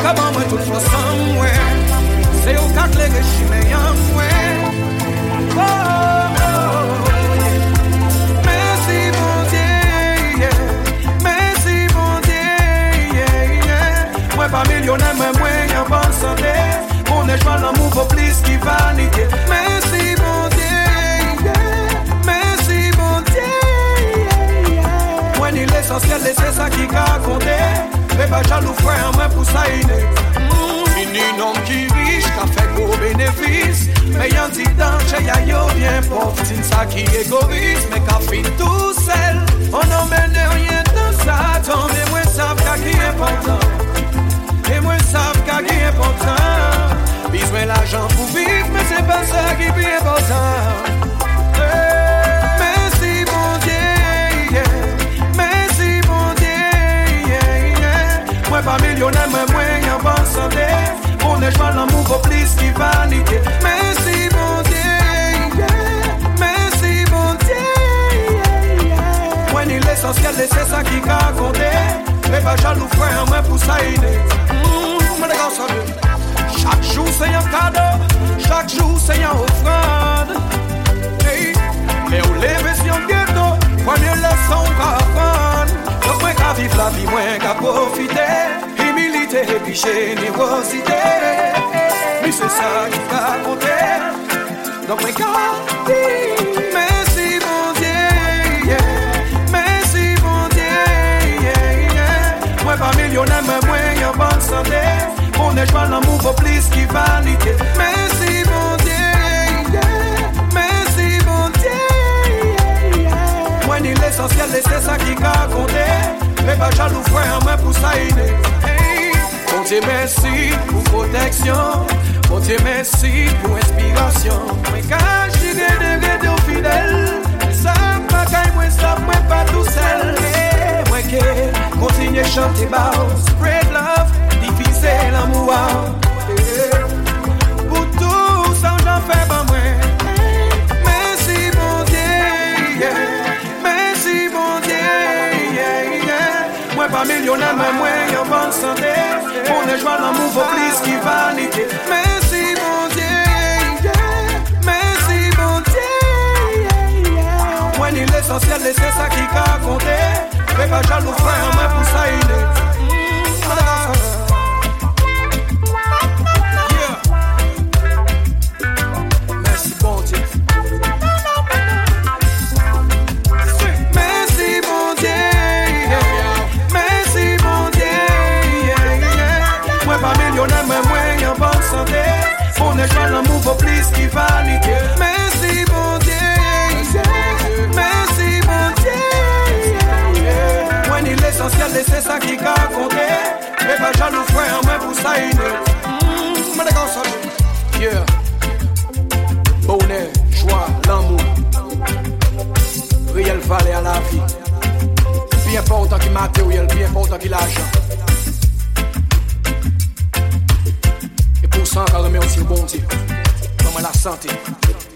Comment moi toute façon, ouais. C'est au cas que les régimes y'en, ouais. Oh, oh, yeah. Merci mon Dieu, yeah. Merci mon Dieu, yeah, yeah. Moi pas millionnaire, mais moi en bonne santé. Mon étoile l'amour vaut plus qui vanité. Merci mon Dieu, yeah. Merci mon Dieu, yeah, yeah. Moi ni l'essentiel, c'est ça qui a compté. Mais pas jaloux frère, moi pour ça il est. Fini homme qui riche, qui a fait gros bénéfices. Mais y'en dit dans chez Yayo bien pauvre. C'est ça qui est égoïste, mais qui a fait tout seul. On n'emmène rien dans ça, tant mais moi savent qu'à qui est important. Et moi savent qu'à qui est important. Besoin l'argent pour vivre, mais c'est pas ça qui est important. Merci mon Dieu, yeah. Merci mon Dieu, yeah, yeah. Moi pas millionnaire, mais moi en bonne santé. Mon étoile l'amour vaut plus qui vanité. Merci mon Dieu, yeah. Merci mon Dieu, yeah, yeah. Moi ni l'essentiel, c'est ça qui a compté. Mais pas jaloux frère, moi pour ça il est. Chaque jour c'est un cadeau, chaque jour c'est un offrande. Hey. Mais où lever si on ghetto, première leçon qu'à apprendre. Donc moi qu'à vivre la vie, moi qu'à profiter. Humilité et puis générosité. Mais c'est ça qui a compté. Donc moi qu'à vivre. Merci mon Dieu, yeah. Merci mon Dieu, yeah, yeah. Moi pas millionnaire, mais moi en bonne santé. Mon étoile l'amour vaut plus qui vanité. Merci mon Dieu, yeah. Merci mon Dieu, yeah, yeah. Moi ni l'essentiel, c'est ça qui a compté. Mais pas jaloux frère, moi pour ça il est. Hey. Mon Dieu merci pour protection. Mon Dieu merci pour inspiration. Moi quand je dis de aux fidèles, ça pas qu'à moi, ça moi pas tout seul. Moi qui continue à chanter bas, spread love. C'est l'amour, pour tout ça j'en fais pas moi. Merci mon Dieu, yeah. Merci mon Dieu, yeah, yeah. Moi pas millionnaire, mais moi en bonne santé. Mon étoile l'amour vaut plus qui vanité. Merci mon Dieu, yeah. Merci mon Dieu, yeah, yeah. Moi ni l'essentiel, c'est ça qui a compté. Mais pas jaloux frère, moi pour ça il est. Mais moi en bonne santé. Mon étoile l'amour vaut plus qui vanité. Merci mon Dieu, merci mon Dieu. Moi ni l'essentiel, c'est ça qui a compté. Mais pas jaloux frère, moi pour ça il est. Mais d'accord ça. Yeah. Bonheur, joie, l'amour. Réel valeur à la vie. Bien important qui matériel, bien important qui l'argent. Pour ça, on remercie le bon Dieu. Comme la santé.